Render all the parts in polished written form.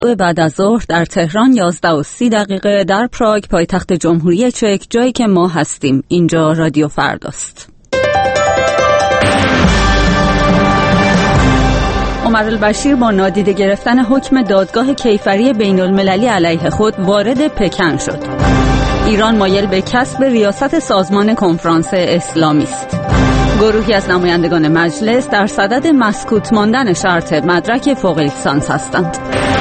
بعد از ظهر در تهران 11:30 در پراگ پایتخت جمهوری چک، جایی که ما هستیم. اینجا رادیو فرداست. عمرالبشیر با نادیده گرفتن حکم دادگاه کیفری بین‌المللی علیه خود وارد پکن شد. ایران مایل به کسب ریاست سازمان کنفرانس اسلامی است. گروهی از نمایندگان مجلس در صدد مسکوت ماندن شرط مدرک فوق لیسانس هستند.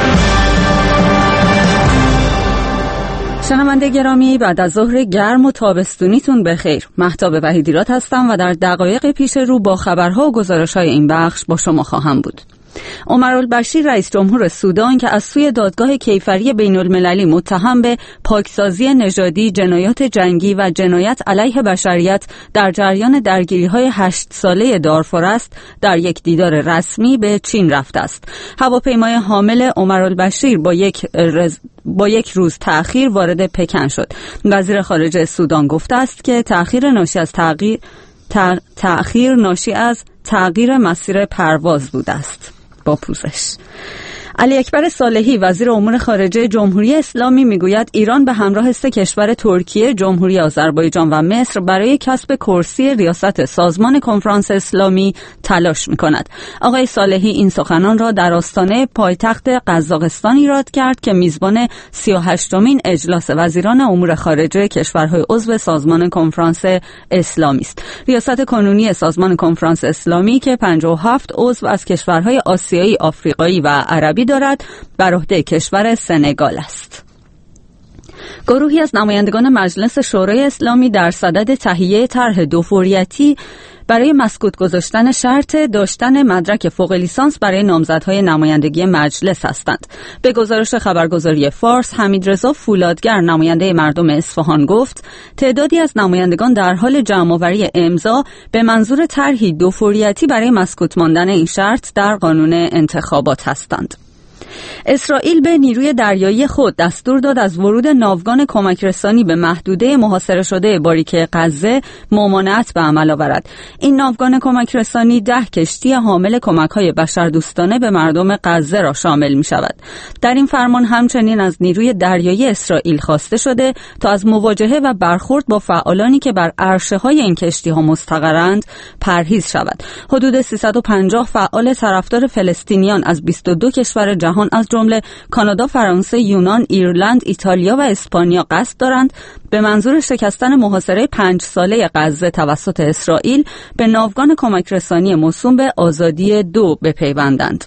شنونده گرامی، بعد از ظهر گرم و تابستونیتون بخیر. مهتاب وحیدیراد هستم و در دقایق پیش رو با خبرها و گزارش‌های این بخش با شما خواهم بود. عمرالبشیر رئیس جمهور سودان که از سوی دادگاه کیفری بین‌المللی متهم به پاکسازی نژادی، جنایات جنگی و جنایت علیه بشریت در جریان درگیری‌های 8 ساله دارفور است، در یک دیدار رسمی به چین رفته است. هواپیمای حامل عمرالبشیر با یک روز تأخیر وارد پکن شد. وزیر خارجه سودان گفته است که تأخیر ناشی از تغییر مسیر پرواز بوده است. با پوزش. علی اکبر صالحی وزیر امور خارجه جمهوری اسلامی میگوید ایران به همراه 3 کشور ترکیه، جمهوری آذربایجان و مصر برای کسب کرسی ریاست سازمان کنفرانس اسلامی تلاش میکند. آقای صالحی این سخنان را در آستانه پایتخت قزاقستان ایراد کرد که میزبان 38مین اجلاس وزیران امور خارجه کشورهای عضو سازمان کنفرانس اسلامی است. ریاست کنونی سازمان کنفرانس اسلامی که 57 عضو از کشورهای آسیایی، آفریقایی و عربی دارد، بر عهده کشور سنگال است. گروهی از نمایندگان مجلس شورای اسلامی در صدد تهیه طرح دوفوریتی برای مسکوت گذاشتن شرط داشتن مدرک فوق لیسانس برای نامزدهای نمایندگی مجلس هستند. به گزارش خبرگزاری فارس، حمیدرضا فولادگر نماینده مردم اصفهان گفت تعدادی از نمایندگان در حال جمع‌آوری امضا به منظور طرحی دوفوریتی برای مسکوت ماندن این شرط در قانون انتخابات هستند. اسرائیل به نیروی دریایی خود دستور داد از ورود ناوگان کمک رسانی به محدوده محاصره شده باریک غزه ممانعت به عمل آورد. این ناوگان کمک رسانی 10 کشتی حامل کمک‌های بشردوستانه به مردم غزه را شامل می‌شود. در این فرمان همچنین از نیروی دریایی اسرائیل خواسته شده تا از مواجهه و برخورد با فعالانی که بر عرشه‌های این کشتی‌ها مستقرند پرهیز شود. حدود 350 فعال طرفدار فلسطینیان از 22 کشور جهان از جمله کانادا، فرانسه، یونان، ایرلند، ایتالیا و اسپانیا قصد دارند به منظور شکستن محاصره 5 ساله غزه توسط اسرائیل به ناوگان کمک رسانی موسوم به آزادی 2 بپیوندند.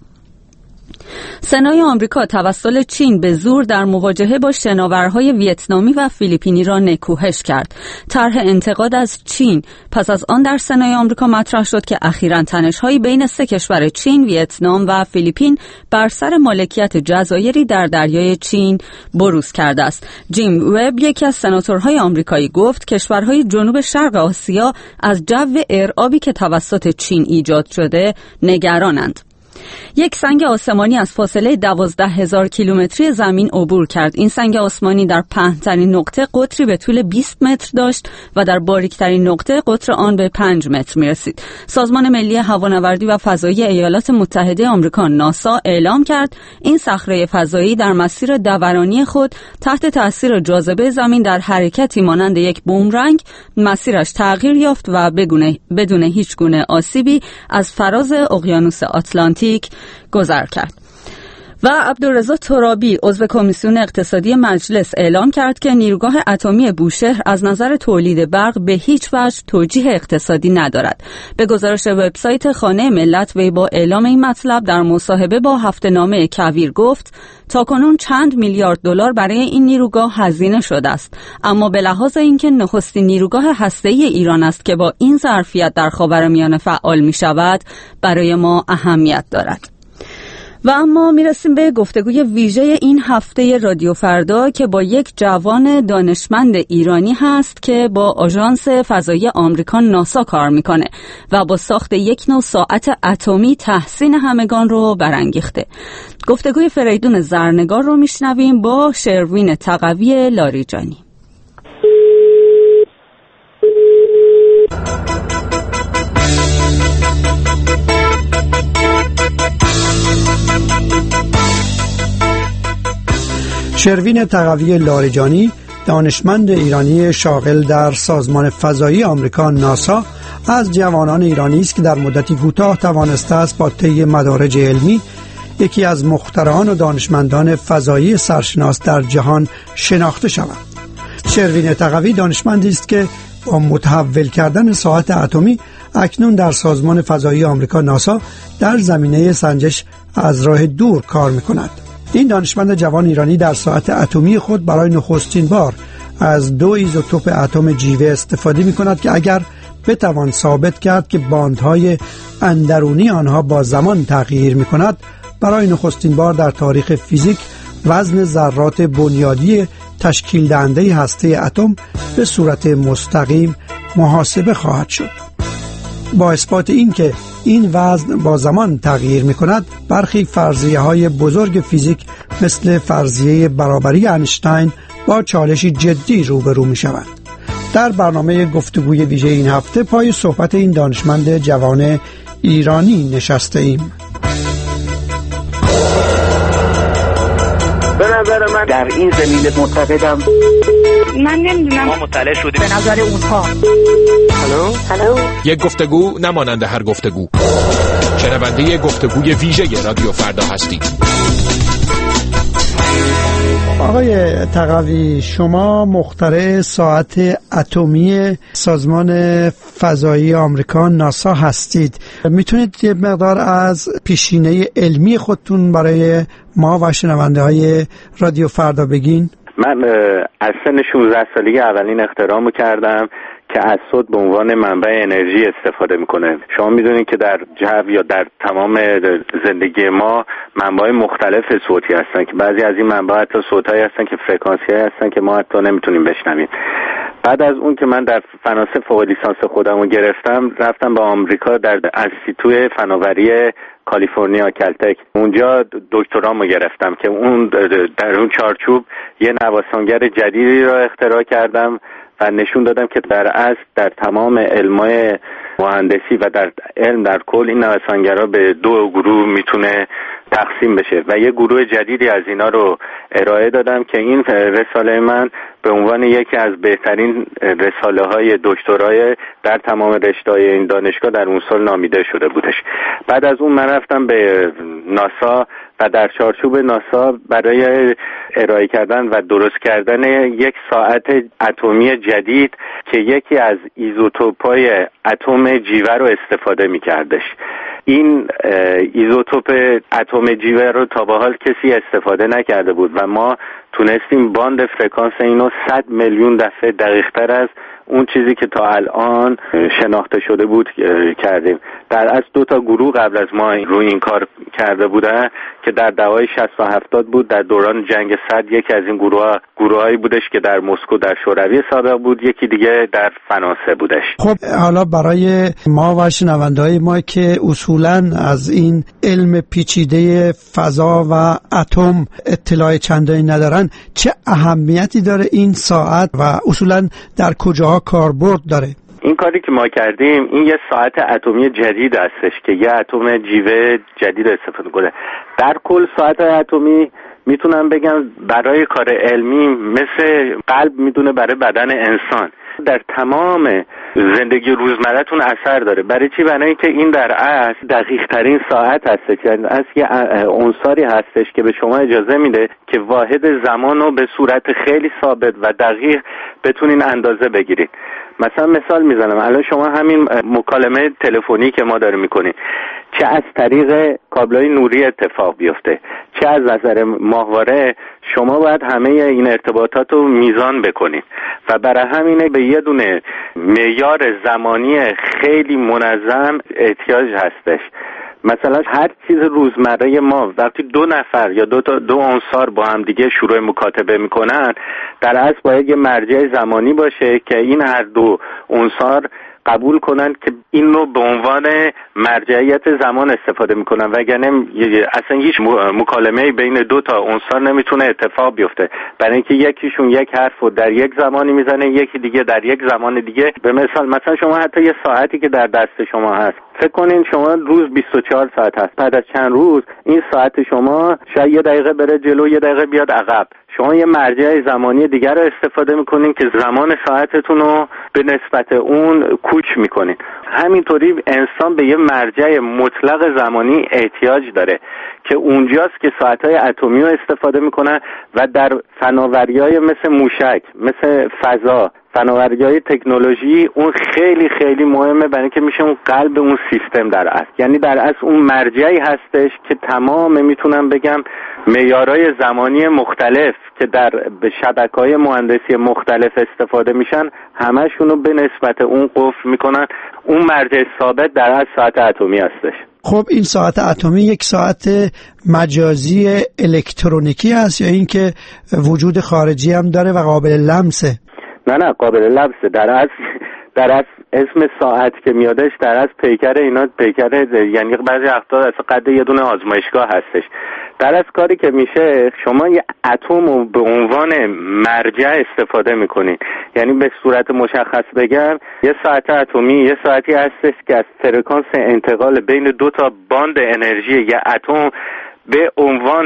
سنای آمریکا توسل چین به زور در مواجهه با شناورهای ویتنامی و فیلیپینی را نکوهش کرد. طرح انتقاد از چین پس از آن در سنای آمریکا مطرح شد که اخیراً تنش‌هایی بین 3 کشور چین، ویتنام و فیلیپین بر سر مالکیت جزایری در دریای چین بروز کرده است. جیم وب، یکی از سناتورهای آمریکایی، گفت کشورهای جنوب شرق آسیا از جو ارعابی که توسط چین ایجاد شده نگرانند. یک سنگ آسمانی از فاصله 12,000 کیلومتری زمین عبور کرد. این سنگ آسمانی در پهن‌ترین نقطه قطری به طول 20 متر داشت و در باریک‌ترین نقطه قطر آن به 5 متر می‌رسید. سازمان ملی هوانوردی و فضایی ایالات متحده آمریکا ناسا اعلام کرد این صخره فضایی در مسیر دورانی خود تحت تأثیر جاذبه زمین در حرکتی مانند یک بومرنگ مسیرش تغییر یافت و بدون هیچ گونه آسیبی از فراز اقیانوس آتلانتیک گذر کرد. و عبدالرضا ترابی عضو کمیسیون اقتصادی مجلس اعلام کرد که نیروگاه اتمی بوشهر از نظر تولید برق به هیچ وجه توجیه اقتصادی ندارد. به گزارش وبسایت خانه ملت، وی با اعلام این مطلب در مصاحبه با هفته‌نامه کویر گفت تاکنون چند میلیارد دلار برای این نیروگاه هزینه شده است، اما به لحاظ اینکه نخستین نیروگاه هسته‌ای ایران است که با این ظرفیت در خاورمیانه فعال می شود برای ما اهمیت دارد. و اما میرسیم به گفتگوی ویژه این هفته رادیو فردا که با یک جوان دانشمند ایرانی هست که با آژانس فضایی آمریکا ناسا کار میکنه و با ساخت یک نوع ساعت اتمی تحسین همگان رو برانگیخته. گفتگوی فریدون زرنگار رو میشنویم با شروین تقوی لاریجانی. شروین تقوی لاریجانی، دانشمند ایرانی شاغل در سازمان فضایی آمریکا ناسا، از جوانان ایرانی است که در مدتی کوتاه توانسته است با طی مدارج علمی یکی از مخترعان و دانشمندان فضایی سرشناس در جهان شناخته شود. شروین تقوی دانشمندی است که با متحول کردن ساعت اتمی اکنون در سازمان فضایی آمریکا ناسا در زمینه سنجش از راه دور کار می‌کند. این دانشمند جوان ایرانی در ساعت اتمی خود برای نخستین بار از 2 ایزوتوپ اتم جیوه استفاده می‌کند که اگر بتوان ثابت کرد که باندهای اندرونی آنها با زمان تغییر می‌کند، برای نخستین بار در تاریخ فیزیک وزن ذرات بنیادی تشکیل دهنده هسته اتم به صورت مستقیم محاسبه خواهد شد. با اثبات این که این وزن با زمان تغییر می‌کند، برخی فرضیه‌های بزرگ فیزیک مثل فرضیه برابری اینشتین با چالشی جدی روبرو می‌شوند. در برنامه گفتگوی ویژه این هفته پای صحبت این دانشمند جوان ایرانی نشسته ایم. به نظر من در این زمینه معتقدم. من نمیدونم، ما مطلع شدیم به نظر اونها. هلو یک گفتگو نمانند هر گفتگو. شنونده گفتگوی ویژه رادیو فردا هستید. آقای تقوی، شما مخترع ساعت اتمی سازمان فضایی آمریکا ناسا هستید. میتونید یه مقدار از پیشینه علمی خودتون برای ما و شنونده های رادیو فردا بگین؟ من از سن 16 سالگی اولین اختراعمو کردم که از صوت به عنوان منبع انرژی استفاده میکنه. شما میدونید که در جو یا در تمام زندگی ما منبع مختلف صوتی هستن که بعضی از این منبع حتی صوتایی هستن که فرکانسیایی هستن که ما حتی نمیتونیم بشنویم. بعد از اون که من در فناس فوق لیسانس خودمو گرفتم، رفتم به آمریکا در انستیتوی فناوری کالیفرنیا کلتک، اونجا دکترامو گرفتم که اون در اون چارچوب یه نوسانگر جدیدی را اختراع کردم و نشون دادم که در اصل در تمام علمای مهندسی و در علم در کل این نوسانگرها به 2 گروه میتونه تقسیم بشه و یه گروه جدیدی از اینا رو ارائه دادم که این رساله من به عنوان یکی از بهترین رساله‌های دکترای در تمام رشته‌های این دانشگاه در اون سال نامیده شده بودش. بعد از اون من رفتم به ناسا و در چارچوب ناسا برای ارائه کردن و درست کردن یک ساعت اتمی جدید که یکی از ایزوتوپ‌های اتم جیوه رو استفاده می‌کردش. این ایزوتوپ اتم جیوه رو تا به حال کسی استفاده نکرده بود و ما تونستیم باند فرکانس اینو 100 میلیون دفعه دقیق‌تر از اون چیزی که تا الان شناخته شده بود کردیم. در اصل 2 تا گروه قبل از ما روی این کار کرده بودن که در دهه‌های 60 و 70 بود. در دوران جنگ سرد یکی از این گروهایی بودش که در مسکو در شوروی سابق بود، یکی دیگه در فرانسه بودش. خب حالا برای ما و شنونده‌های ما که اصولاً از این علم پیچیده فضا و اتم اطلاع چندانی ندارن، چه اهمیتی داره این ساعت و اصولاً در کجاها کاربرد داره؟ این کاری که ما کردیم این یه ساعت اتمی جدید هستش که یه اتم جیوه جدید استفاده کنه. در کل ساعت اتمی میتونم بگم برای کار علمی مثل قلب میدونه برای بدن انسان، در تمام زندگی روزمره‌تون اثر داره. برای چی؟ برای اینکه این در اصل دقیق ترین ساعت هستش، یعنی از یه عنصری هستش که به شما اجازه میده که واحد زمان رو به صورت خیلی ثابت و دقیق بتونین اندازه بگیرید. مثال میزنم، الان شما همین مکالمه تلفنی که ما داریم میکنیم چه از طریق کابل‌های نوری اتفاق بیفته چه از نظر ماهواره، شما باید همه این ارتباطات رو میزان بکنید و برای همینه به یه دونه معیار زمانی خیلی منظم احتیاج هستش. مثلا هر چیز روزمره ما وقتی 2 نفر یا 2 عنصر با هم دیگه شروع مکاتبه میکنن، در اصل باید یه مرجع زمانی باشه که این هر 2 عنصر قبول کنن که این رو به عنوان مرجعیت زمان استفاده میکنن، وگرنه اصلا هیچ مکالمه‌ای بین دو تا عنصر نمیتونه اتفاق بیفته، برای اینکه یکیشون یک حرف رو در یک زمانی میزنه، یکی دیگه در یک زمان دیگه. به مثلا شما حتی یه ساعتی که در دست شما هست، فکر کنین شما روز 24 ساعت هست، بعد از چند روز این ساعت شما شاید 1 دقیقه بره جلو، 1 دقیقه بیاد عقب. شما یه مرجع زمانی دیگر رو استفاده میکنین که زمان ساعتتون رو به نسبت اون کوچ میکنین. همینطوری انسان به یه مرجع مطلق زمانی احتیاج داره که اونجاست که ساعتهای اتمی رو استفاده میکنن و در فناوری‌های مثل موشک، مثل فضا، فناوری‌های تکنولوژی اون خیلی خیلی مهمه، برای اینکه میشه اون قلب اون سیستم در اصل. یعنی در اصل اون مرجعی هستش که تمام میتونم بگم معیارهای زمانی مختلف که در شبکه‌های مهندسی مختلف استفاده میشن همشون رو به نسبت اون قفل میکنن. اون مرجع ثابت در اصل ساعت اتمی هستش. خب این ساعت اتمی یک ساعت مجازی الکترونیکی هست یا این که وجود خارجی هم داره و قابل لمسه؟ نه قابل لمسه. در اصل اسم ساعت که میادش در اصل پیکر اینا پیکر، یعنی بعضی وقتا اصلا قد یه دونه آزمایشگاه هستش. در اصل کاری که میشه شما یه اتم رو به عنوان مرجع استفاده میکنین. یعنی به صورت مشخص بگم یه ساعت اتمی یه ساعتی هستش که از فرکانس انتقال بین دو تا باند انرژی یه اتم به عنوان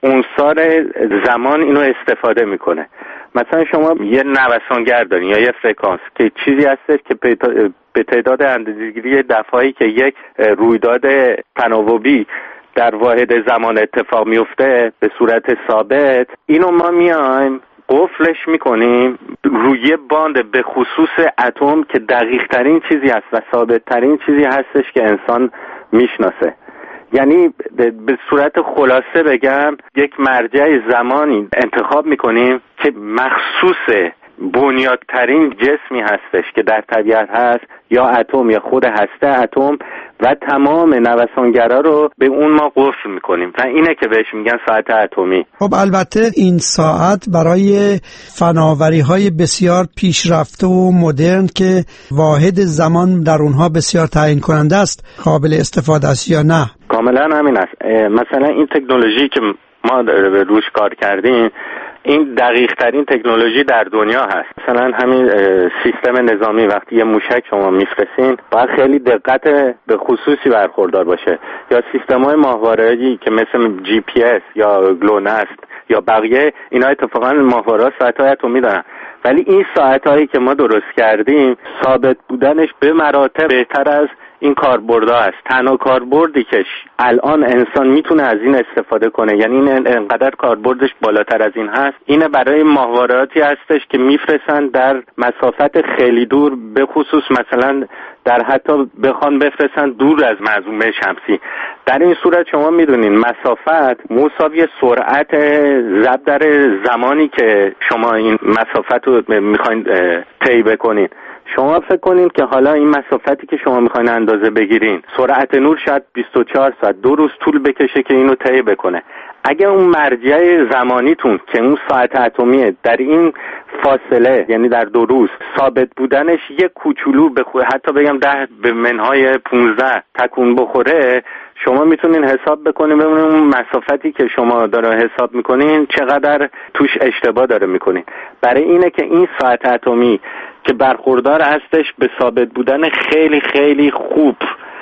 عنصر زمان اینو استفاده میکنه. مثلا شما یه نوسانگر دارین یا یه فرکانس که چیزی هستش که به تعداد اندازه‌گیری دفعه‌ای که یک رویداد تناوبی در واحد زمان اتفاق میفته به صورت ثابت، اینو ما میایم قفلش میکنیم روی باند به خصوص اتم که دقیق ترین چیزی هست و ثابت ترین چیزی هستش که انسان میشناسه. یعنی به صورت خلاصه بگم یک مرجع زمانی انتخاب میکنیم که مخصوص بنیادترین جسمی هستش که در طبیعت هست، یا اتم یا خود هسته اتم، و تمام نوسانگرا رو به اون ما قفل میکنیم و اینه که بهش میگن ساعت اتمی. خب البته این ساعت برای فناوری‌های بسیار پیشرفته و مدرن که واحد زمان در اونها بسیار تعیین کننده است قابل استفاده است یا نه؟ کاملا همین است. مثلا این تکنولوژی که ما روش کار کردیم این دقیق ترین تکنولوژی در دنیا هست. مثلا همین سیستم نظامی وقتی یه موشک شما میفرستین باید خیلی دقت به خصوصی برخوردار باشه، یا سیستم‌های ماهواره‌ای که مثل جی پی اس یا گلونست یا بقیه اینا اتفاقا ماهواره‌ها ساعت‌های اتمی دارن، ولی این ساعت‌هایی که ما درست کردیم ثابت بودنش به مراتب بهتر از این کاربردها است. تنها کاربردی که الان انسان میتونه از این استفاده کنه، یعنی این انقدر کاربردش بالاتر از این هست، اینه برای ماهواره‌ای هستش که میفرستن در مسافت خیلی دور، به خصوص مثلا در حتی بخوان بفرستن دور از منظومه شمسی. در این صورت شما میدونین مسافت مساوی سرعت ضرب در زمانی که شما این مسافت رو میخواین طی بکنین. شما فکر کنین که حالا این مسافتی که شما میخواین اندازه بگیرین سرعت نور شاید 24 ساعت 2 روز طول بکشه که اینو طی بکنه. اگه اون مرجع زمانیتون که اون ساعت اتمیه در این فاصله، یعنی در 2 روز ثابت بودنش یک کوچولو حتی بگم 10 به منهای 15 تکون بخوره، شما میتونین حساب بکنین ببینین اون مسافتی که شما داره حساب میکنین چقدر توش اشتباه داره میکنین. برای اینه که این ساعت اتمی که برخوردار هستش به ثابت بودن خیلی خیلی خوب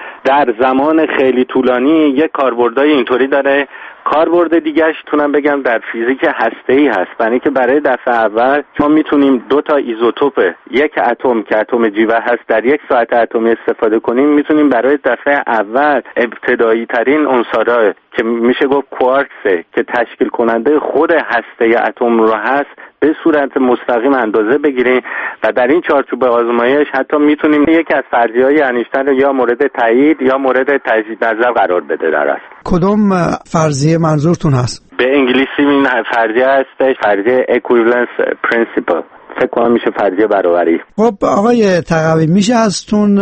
در زمان خیلی طولانی، یک کاربردای اینطوری داره. کاربرد دیگه‌اش تونم بگم در فیزیک هسته‌ای هست، یعنی که برای دفعه اول ما میتونیم 2 تا ایزوتوپ یک اتم که اتم جیوه هست در یک ساعت اتمی استفاده کنیم، میتونیم برای دفعه اول ابتدایی ترین عنصرها که میشه گفت کوارتز که تشکیل کننده خود هسته اتم رو هست به صورت مستقیم اندازه بگیریم و در این چارچوب آزمایش حتی میتونیم یکی از فرضیه‌های انیشتین رو یا مورد تایید یا مورد تجدید نظر قرار بده. در اصل کدوم فرضیه منظورتون هست؟ به انگلیسی این فرضیه هستش فرضیه equivalence principle، فکر کنم میشه فرضیه برابری. خب آقای تقوی میشه ازتون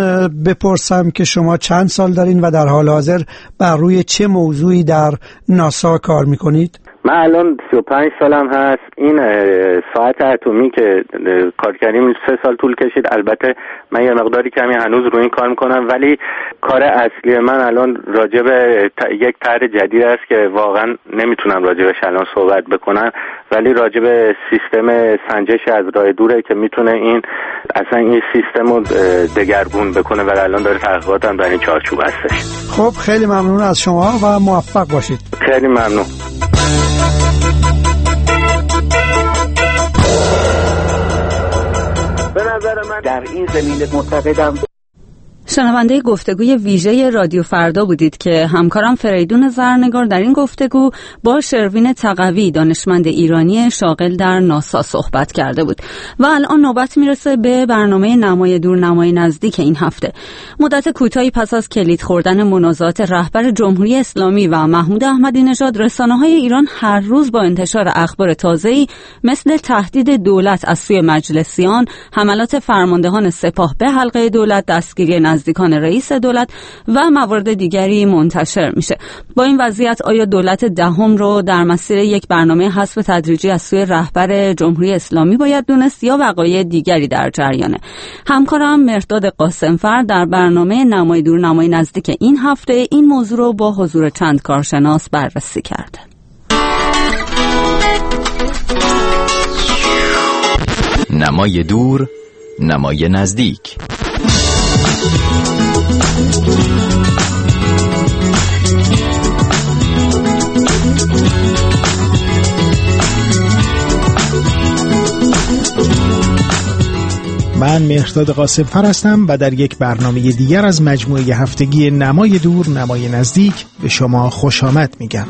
بپرسم که شما چند سال دارین و در حال حاضر بر روی چه موضوعی در ناسا کار میکنید؟ من الان 35 سالم هست. این ساعت اتمی که کار کردیم 3 سال طول کشید. البته من یه مقداری کمی هنوز روی این کار میکنم، ولی کار اصلی من الان راجع به یک طرح جدید است که واقعا نمیتونم راجع بهش الان صحبت بکنم، ولی راجع به سیستم سنجش از راه دوره که میتونه این سیستم رو دگرگون بکنه و الان داره تحقیقات هم در این چارچوب هستش. خب خیلی ممنون از شما و موفق باشید. خیلی ممنون. به نظر من در این زمینه معتقدم. شنونده گفتگوی ویژه رادیو فردا بودید که همکارم فریدون زرنگار در این گفتگو با شروین تقوی دانشمند ایرانی شاغل در ناسا صحبت کرده بود. و الان نوبت میرسه به برنامه نمای دور نمای نزدیک این هفته. مدت کوتاهی پس از کلید خوردن منازعات رهبر جمهوری اسلامی و محمود احمدی نژاد، رسانه‌های ایران هر روز با انتشار اخبار تازه‌ای مثل تهدید دولت از سوی مجلسیان، حملات فرماندهان سپاه به حلقه دولت، دستگیری نزدیکان رئیس دولت و موارد دیگری منتشر میشه. با این وضعیت آیا دولت دهم رو در مسیر یک برنامه حذف تدریجی از سوی رهبر جمهوری اسلامی باید دونست یا وقایع دیگری در جریانه؟ همکارم مرداد قاسمفر در برنامه نمای دور نمای نزدیک این هفته این موضوع رو با حضور چند کارشناس بررسی کرده. نمای دور نمای نزدیک. من مهرداد قاسمفر هستم و در یک برنامه دیگر از مجموعه هفتگی نمای دور نمای نزدیک به شما خوش آمد میگم.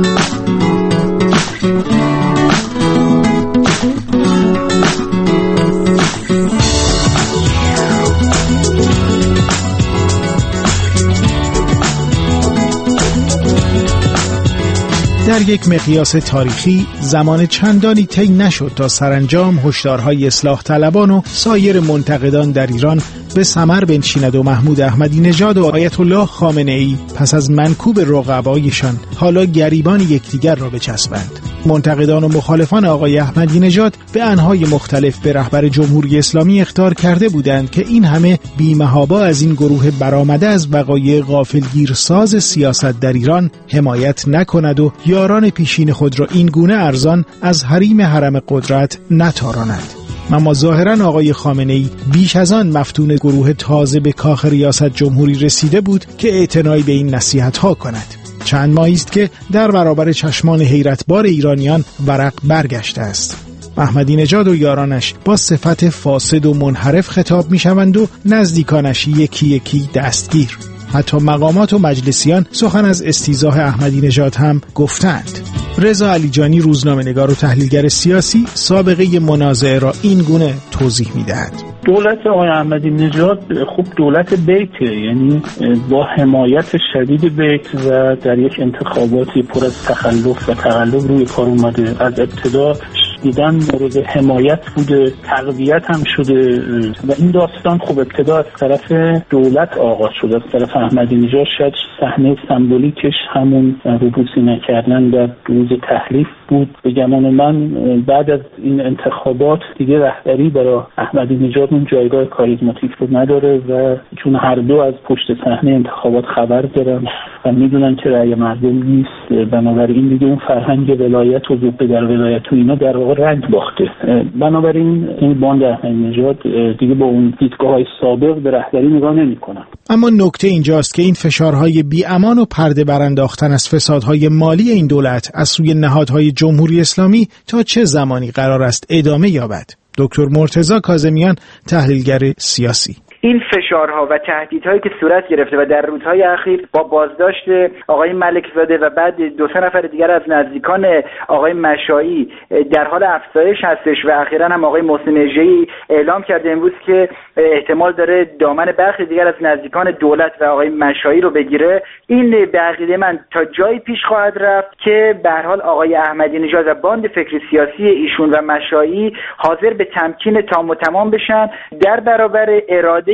در یک مقیاس تاریخی زمان چندانی طی نشد تا سرانجام هشدارهای اصلاح طلبان و سایر منتقدان در ایران به ثمر بنشیند و محمود احمدی نژاد و آیت الله خامنه ای پس از منکوب رقبایشان حالا گریبان یکدیگر را بچسبند. منتقدان و مخالفان آقای احمدی نژاد به انواع مختلف به رهبر جمهوری اسلامی اخطار کرده بودند که این همه بی‌محابا از این گروه برآمده از وقایع غافلگیرساز سیاست در ایران حمایت نکند و یاران پیشین خود را این گونه ارزان از حریم حرم قدرت نتاراند. اما ظاهراً آقای خامنه‌ای بیش از آن مفتون گروه تازه به کاخ ریاست جمهوری رسیده بود که اعتنایی به این نصیحت‌ها کند. چند ماهی است که در برابر چشمان حیرتبار ایرانیان ورق برگشته است. احمدی نژاد و یارانش با صفت فاسد و منحرف خطاب می‌شوند و نزدیکانش یکی یکی دستگیر. حتی مقامات و مجلسیان سخن از استیضاح احمدی نژاد هم گفتند. رضا علیجانی روزنامه‌نگار و تحلیلگر سیاسی سابقه منازعه را این گونه توضیح می‌دهد. دولت آقای احمدی نژاد خوب دولت بیته، یعنی با حمایت شدید بیت و در یک انتخاباتی پر از تخلف و تقلب روی کار اومده. از ابتدا دیدن مورد حمایت بوده، تقویت هم شده و این داستان خوب ابتدا از طرف دولت آغاز شده، از طرف احمدی نژاد. شاید صحنه سمبولیکش همون ربوسی نکردن در روز تحلیف بود. به گمان من بعد از این انتخابات دیگه رهبری برای احمدی نژاد اون جایگاه کاریزماتیک رو نداره و چون هر دو از پشت صحنه انتخابات خبر دارن و میدونن که رأی مردم نیست، بنابراین دیگه اون فرهنگ ولایت و ذوق در ولایت و اینا در واقع رنگ باخته. بنابراین این باند احمدی نژاد دیگه با اون دیدگاه‌های سابق به رهبری نگاه نمی‌کنن. اما نکته اینجاست که این فشارهای بی‌امان و پرده برانداختن از فسادهای مالی این دولت از سوی نهادهای جمهوری اسلامی تا چه زمانی قرار است ادامه یابد؟ دکتر مرتضی کاظمیان، تحلیلگر سیاسی: این فشارها و تهدیدهایی که صورت گرفته و در روزهای اخیر با بازداشت آقای ملکزاده و بعد 2-3 نفر دیگر از نزدیکان آقای مشایی در حال افزایش هستش و اخیراً هم آقای محسن اژه‌ای اعلام کرده امروز که احتمال داره دامن برخی دیگر از نزدیکان دولت و آقای مشایی رو بگیره. این به عقیده من تا جایی پیش خواهد رفت که به هر حال آقای احمدی نژاد و باند فکر سیاسی ایشون و مشایی حاضر به تمکین تام و تمام بشن در برابر اراده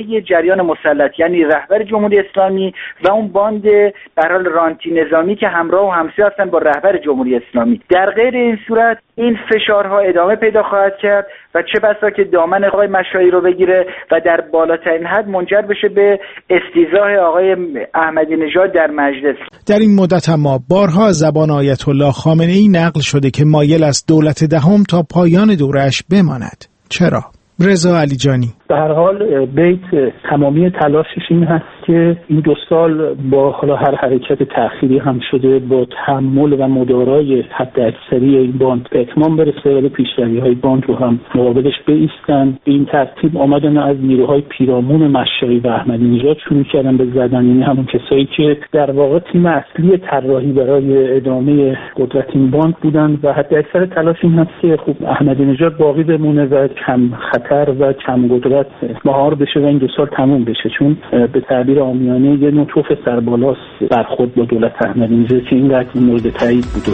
دایره جریان مسلط یعنی رهبر جمهوری اسلامی و اون باند به هر حال رانتی نظامی که همراه و همسو هستن با رهبر جمهوری اسلامی. در غیر این صورت این فشارها ادامه پیدا خواهد کرد و چه بسا که دامن آقای مشایی رو بگیره و در بالاترین حد منجر بشه به استیضاح آقای احمدی نژاد در مجلس. در این مدت اما بارها از زبان آیت الله خامنه‌ای نقل شده که مایل است دولت دهم تا پایان دوره‌اش بماند. چرا؟ رضا علیجانی: به هر حال بیت تمامی تلاشش این هست که این 2 سال با حالا هر حرکت تأخیری هم شده با تحمل و مدارای حد اکثری این باند به اتمام برسه و پیشروی‌های باند رو هم مقابلش بایستن. به این ترتیب آمدن از نیروهای پیرامون مشایی و احمدی نژاد شروع کردن به زدن، یعنی همون کسایی که در واقع تیم اصلی طراحی برای ادامه قدرت این باند بودن و حد اکثر تلاش این هست که خب احمدی نژاد باقی بمونه و کم خطر و کم قدرت مهار بشه و این 2 سال تموم بشه، چون به تعبیر عامیانه یه نوع توف سربالاست برخورد با دولت احمدی نژاد که این قضیه مورد تایید بوده.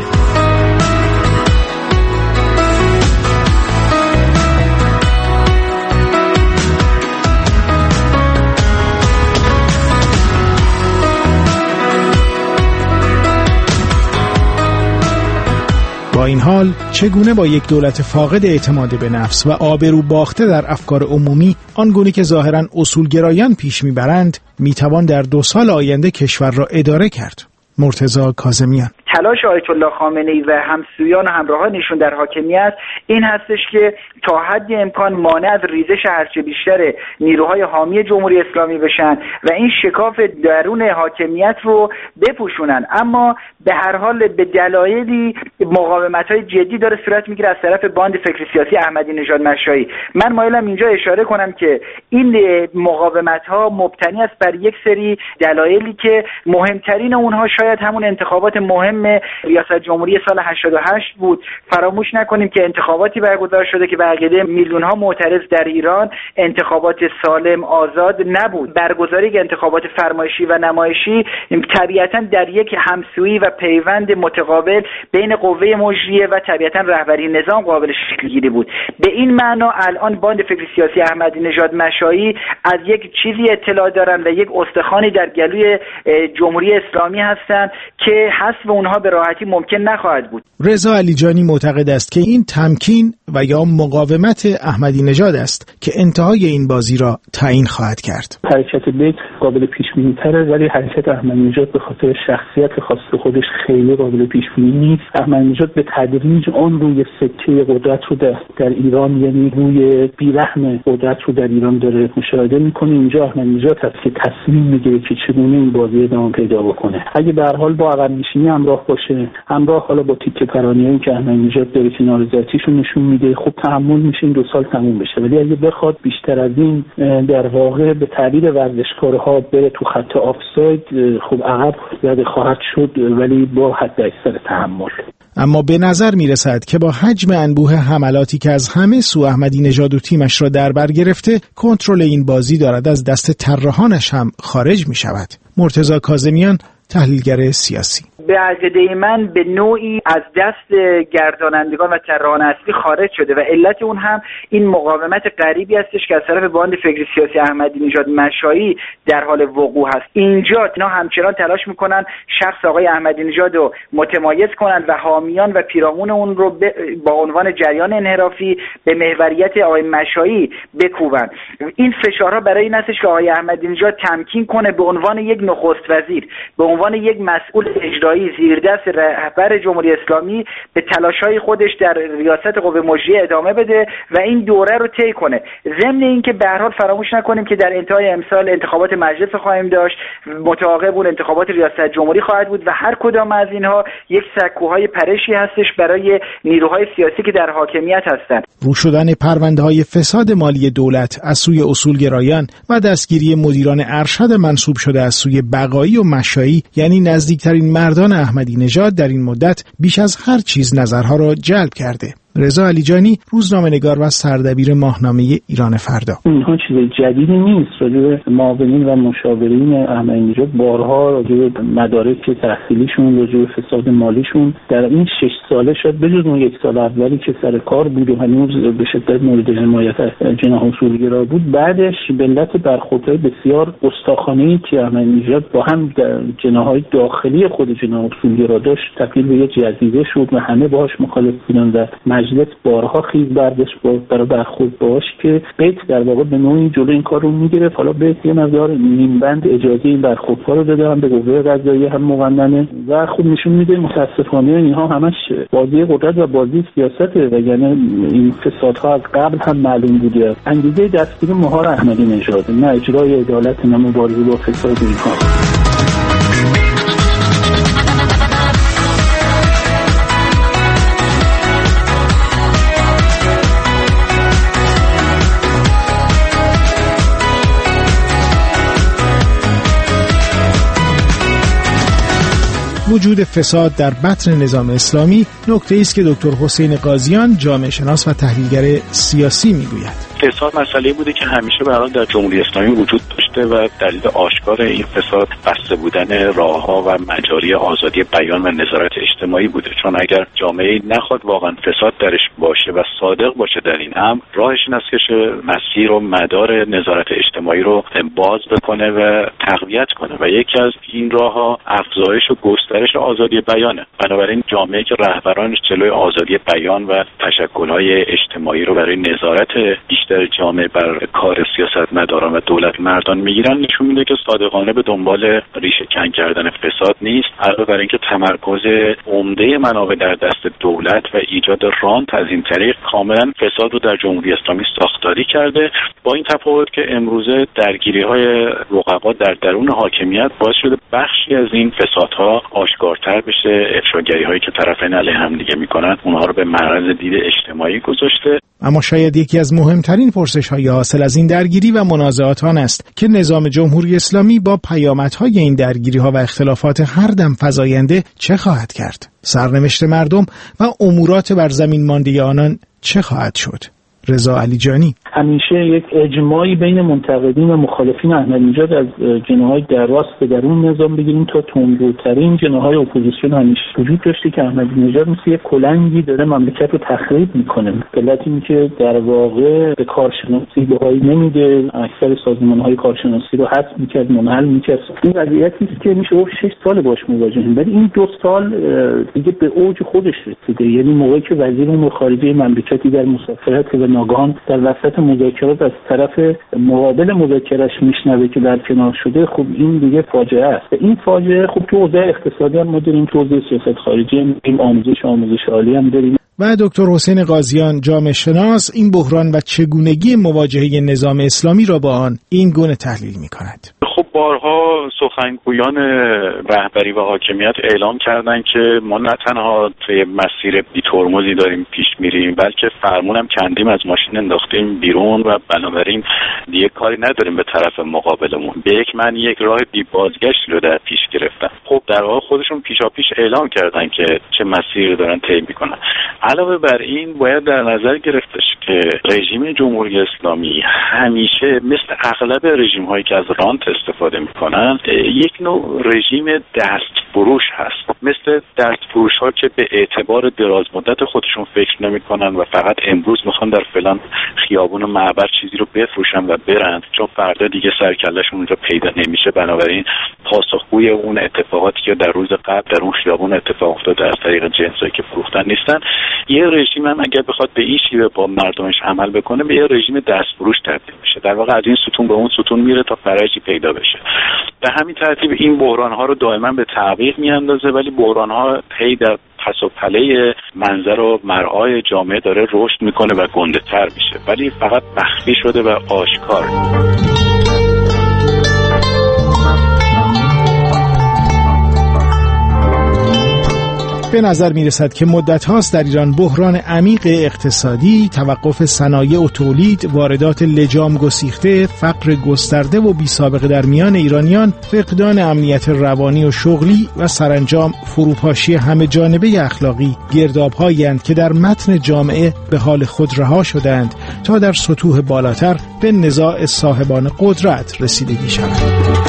با این حال چگونه با یک دولت فاقد اعتماد به نفس و آبرو باخته در افکار عمومی آنگونه که ظاهراً اصولگرایان پیش میبرند میتوان در 2 سال آینده کشور را اداره کرد؟ مرتضی کاظمیان: تلاش آیت الله خامنه‌ای و همسویان و همراهانشون در حاکمیت این هستش که تا حد امکان مانع از ریزش هرچه بیشتر نیروهای حامی جمهوری اسلامی بشن و این شکاف درون حاکمیت رو بپوشونن، اما به هر حال به دلایلی مقاومت‌های جدی داره صورت میگیره از طرف باند فکر سیاسی احمدی نژاد مشایی. من مایلم اینجا اشاره کنم که این مقاومت‌ها مبتنی است بر یک سری دلایلی که مهمترین اونها شاید همون انتخابات مهم ریاست جمهوری سال 88 بود. فراموش نکنیم که انتخاباتی برگزار شده که به عقیده میلیون‌ها معترض در ایران انتخابات سالم آزاد نبود. برگزاری انتخابات فرمایشی و نمایشی طبیعتاً در یک همسویی و پیوند متقابل بین قوه مجریه و طبیعتاً رهبری نظام قابل شکل‌گیری بود. به این معنا الان باند فکر سیاسی احمدی نژاد مشایی از یک چیزی اطلاع دارن و یک استخوانی در گلوی جمهوری اسلامی هستند که حذف اونها به راحتی ممکن نخواهد بود. رضا علیجانی معتقد است که این تمکین و یا مقاومت احمدی نژاد است که انتهای این بازی را تعیین خواهد کرد. حرکت بیت قابل پیش بینی تره، ولی حرکت احمدی نژاد به خاطر شخصیت خاص خودش خیلی قابل پیش بینی نیست. احمدی نژاد به تدریج آن روی سکه قدرت رو در ایران، یعنی روی بیرحم قدرت رو در ایران داره مشاهده میکنه. اینجا احمدی نژاد هست که تصمیم میگیره که چگونه این بازی ادامه پیدا بکنه. اگه به هر حال با عقب نشینی همراه باشه، همراه حالا با تیکه پرانیایی که احمدی نژاد داره که نارضایتیشو نشون میده، خب تحمل میشه این 2 سال تموم بشه. ولی اگه بخواد بیشتر از این در واقع به تعبیر ورزشکارها بره تو خط آفساید، خب عقب زده خواهد شد، ولی با حد اکثر تحمل. اما به نظر میرسد که با حجم انبوه حملاتی که از همه سو احمدی نژاد و تیمش را در بر گرفته، کنترل این بازی دارد از دست طراحانش هم خارج میشود. مرتضی کاظمیان، تحلیلگر سیاسی: به عقیده من به نوعی از دست گردانندگان و طراحان اصلی خارج شده و علت اون هم این مقاومت غریبی هستش که از طرف باند فکر سیاسی احمدی نژاد مشایی در حال وقوع هست. اینجا اینا همچنان تلاش میکنن شخص آقای احمدی نژاد رو متمایز کنن و حامیان و پیرامون اون رو با عنوان جریان انحرافی به محوریت آقای مشایی بکوبن. این فشارها برای این هستش که آقای احمدی نژاد تمکین کنه به عنوان یک نخست وزیر، به عنوان یک مسئول اجرایی زیردست رهبر جمهوری اسلامی به تلاش‌های خودش در ریاست قوه مجریه ادامه بده و این دوره رو طی کنه. ضمن اینکه به هر حال فراموش نکنیم که در انتهای امسال انتخابات مجلس خواهیم داشت، متعاقب اون انتخابات ریاست جمهوری خواهد بود و هر کدام از اینها یک سکوهای پرشی هستش برای نیروهای سیاسی که در حاکمیت هستند. رو شدن پرونده‌های فساد مالی دولت از سوی اصولگرایان و دستگیری مدیران ارشد منصوب شده از سوی بقایی و مشایی، یعنی نزدیکترین مردان احمدی نژاد، در این مدت بیش از هر چیز نظرها را جلب کرده. رضا علیجانی، روزنامه‌نگار و سردبیر ماهنامه ایران فردا: اینها چیز جدیدی نیست. راجع به معاونین و مشاورین احمدی‌نژاد بارها راجع به مدارک تحصیلیشون، راجع به فساد مالیشون در این 6 ساله شد بجز اون 1 سال اولی که سر کار بود و هنوز به شدت مورد حمایت جناح اصولگرا بود، بعدش به علت برخوردهای بسیار گستاخانه‌ای که احمدی‌نژاد با هم در جناح‌های داخلی خود جناح اصولگرا داشت تبدیل به یک جزیره شد و همه باهاش مخالف بودن و مجلس بارها خیز برداشت برای برخورد باهاش که بیت در واقع به نوعی جلوی این کار رو میگیره. حالا بیت یه مقدار نیمبند اجازه این برخوردها رو داده، هم به قوه قضاییه هم مقننه و خوب نشون میده متاسفانه اینها همش بازی قدرت و بازی سیاسته و یعنی این فسادها از قبل هم معلوم بوده. انگیزه دستگیری مهار احمدی‌نژاد نه اجرای عدالت نه مبارزه با فساد اینها. وجود فساد در بطن نظام اسلامی نکته‌ای است که دکتر حسین قاضیان، جامعه شناس و تحلیلگر سیاسی میگوید. فساد مسئله بوده که همیشه به هر حال در جمهوری اسلامی وجود داشته و دلیل آشکار این فساد بسته بودن راهها و مجاری آزادی بیان و نظارت اجتماعی بوده. چون اگر جامعه نخواد واقعا فساد درش باشه و صادق باشه در این امر، راهش این است که مسیر و مدار نظارت اجتماعی رو باز بکنه و تقویت کنه و یکی از این راهها افزایش و گسترش آزادی بیانه. بنابراین جامعه که رهبرانش جلوی آزادی بیان و تشکل‌های اجتماعی رو برای نظارت بیشتر جامعه بر کار سیاستمداران و دولت مردان میگیرن، نشون میده که صادقانه به دنبال ریشه کن کردن فساد نیست، علاوه بر اینکه تمرکز عمده منابع در دست دولت و ایجاد رانت از این طریق کاملا فساد رو در جمهوری اسلامی ساختاری کرده. با این تفاوت که امروزه درگیری‌های رقبا در درون حاکمیت باعث شده بخشی از این فسادها آشکارتر بشه، افشاگری‌هایی که طرفین علیه هم دیگه میکنن اونها رو به معرض دید اجتماعی گذاشته. اما شاید یکی از مهمترین پرسش‌های حاصل از این درگیری و منازعات آن است که نظام جمهوری اسلامی با پیامدهای این درگیری‌ها و اختلافات هر دم فزاینده چه خواهد کرد؟ سرنوشت مردم و امورات بر زمین مانده آنان چه خواهد شد؟ رضا علیجانی: همیشه یک اجماعی بین منتقدین و مخالفین احمدی‌نژاد از جناح‌های در راست درون نظام بگیریم تا تندروترین جناح‌های اپوزیسیون همیشه وجود داشته که احمدی‌نژاد مثل یک کلنگی داره مملکت رو تخریب میکنه. علت این که در واقع به کارشناسی بهایی نمیده، اکثر سازمان‌های کارشناسی رو حذف میکرد، منحل میکرد. این قضیه‌ای است که میشه 6 سال باش مواجهیم، ولی این 2 سال دیگه به اوج خودش رسیده. یعنی موقعی که وزیر امور خارجه مملکتی در مسافرت و ناگهان در وسط مذاکرات از طرف مقابل مذاکرهش میشنوه که برکنار شده، خب این دیگه فاجعه است. این فاجعه خب تو حوزه اقتصادی هم ما داریم، تو حوزه سیاست خارجی هم داریم، آموزش عالی هم داریم. و دکتر حسین قاضیان، جامعه شناس، این بحران و چگونگی مواجهه نظام اسلامی را با آن این گونه تحلیل می‌کند. خب بارها سخنگویان رهبری و حاکمیت اعلام کردن که ما نه تنها توی مسیر بی‌ترمزی داریم پیش میریم، بلکه فرمونم کندیم، از ماشین انداختیم بیرون و بنابراین دیگه کاری نداریم به طرف مقابلمون. به یک معنی یک راه بی بازگشت رو در پیش گرفتن. خب در واقع خودشون پیشاپیش اعلام کردن که چه مسیری دارن طی میکنن. علاوه بر این باید در نظر گرفتش که رژیم جمهوری اسلامی همیشه مثل اغلب رژیم‌هایی که از رانت استفاده میکنن یک نوع رژیم دستفروش هست، مثل دستفروش‌ها که به اعتبار دراز مدت خودشون فکر نمیکنن و فقط امروز میخوان در فلان خیابون و معبر چیزی رو بفروشن و برن، چون فردا دیگه سرکله‌شون اونجا پیدا نمیشه. بنابراین پاسخگوی اون اتفاقاتی که در روز قبل در اون خیابون اتفاق افتاده از طریق جنسایی که فروختن نیستن. یه رژیم هم اگر بخواد به این شیوه با مردمش عمل بکنه به یه رژیم دستفروش تبدیل میشه. در واقع از این ستون به اون ستون میره تا فرجی پیدا بشه. به همین ترتیب این بحران‌ها رو دائما به تعویق میاندازه، ولی بحران‌ها هی در پس و پله منظر و مرعای جامعه داره رشد میکنه و گنده‌تر میشه، ولی فقط مخفی شده و آشکار. به نظر میرسد که مدت هاست در ایران بحران عمیق اقتصادی، توقف صنایع و تولید، واردات لجام گسیخته، فقر گسترده و بی‌سابقه در میان ایرانیان، فقدان امنیت روانی و شغلی و سرانجام فروپاشی همه جانبه اخلاقی گرداب‌هایند که در متن جامعه به حال خود رها شدند تا در سطوح بالاتر به نزاع صاحبان قدرت رسیدگی شود.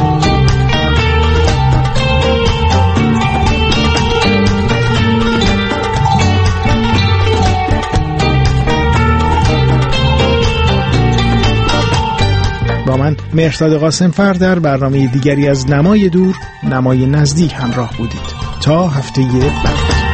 با من مهرداد قاسمفر در برنامه دیگری از نمای دور نمای نزدیک همراه بودید. تا هفته بعد.